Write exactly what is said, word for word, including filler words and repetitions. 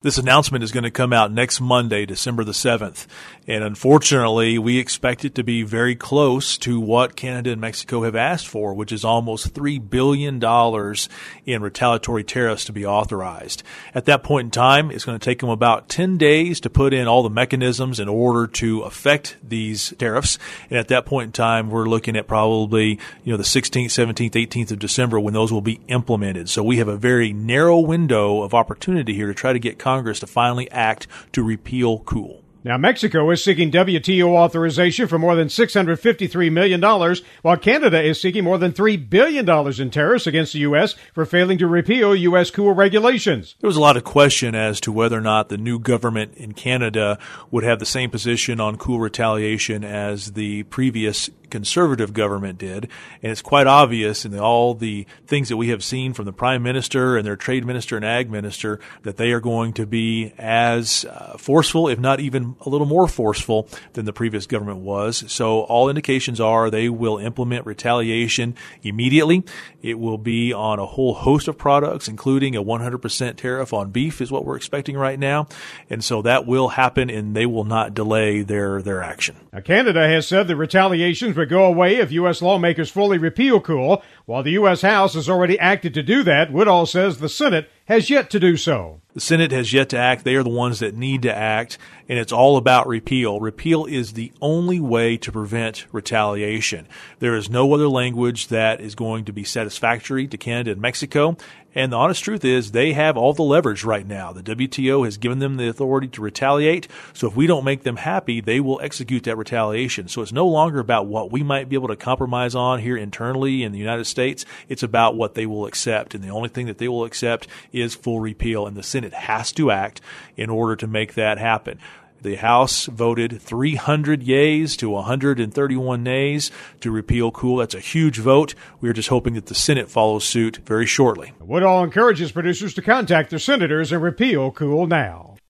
This announcement is going to come out next Monday, December the seventh. And unfortunately, we expect it to be very close to what Canada and Mexico have asked for, which is almost three billion dollars in retaliatory tariffs to be authorized. At that point in time, it's going to take them about ten days to put in all the mechanisms in order to affect these tariffs. And at that point in time, we're looking at probably, you know, the sixteenth, seventeenth, eighteenth of December when those will be implemented. So we have a very narrow window of opportunity here to try to get Congress to finally act to repeal Cool. Now, Mexico is seeking W T O authorization for more than six hundred fifty-three million dollars, while Canada is seeking more than three billion dollars in tariffs against the U S for failing to repeal U S Cool regulations. There was a lot of question as to whether or not the new government in Canada would have the same position on Cool retaliation as the previous conservative government did. And it's quite obvious in the, all the things that we have seen from the Prime Minister and their Trade Minister and Ag Minister that they are going to be as uh, forceful, if not even a little more forceful than the previous government was. So all indications are they will implement retaliation immediately. It will be on a whole host of products, including a one hundred percent tariff on beef is what we're expecting right now. And so that will happen, and they will not delay their, their action. Now, Canada has said the retaliations would go away if U S lawmakers fully repeal Cool, while the U S House has already acted to do that. Woodall says the Senate has yet to do so. The Senate has yet to act. They are the ones that need to act, and it's all about repeal. Repeal is the only way to prevent retaliation. There is no other language that is going to be satisfactory to Canada and Mexico, and the honest truth is they have all the leverage right now. The W T O has given them the authority to retaliate, so if we don't make them happy, they will execute that retaliation. So it's no longer about what we might be able to compromise on here internally in the United States. It's about what they will accept, and the only thing that they will accept is full repeal, and the Senate has to act in order to make that happen. The House voted three hundred yeas to one hundred thirty-one nays to repeal Cool. That's a huge vote. We're just hoping that the Senate follows suit very shortly. Woodall encourages producers to contact their senators and repeal Cool now.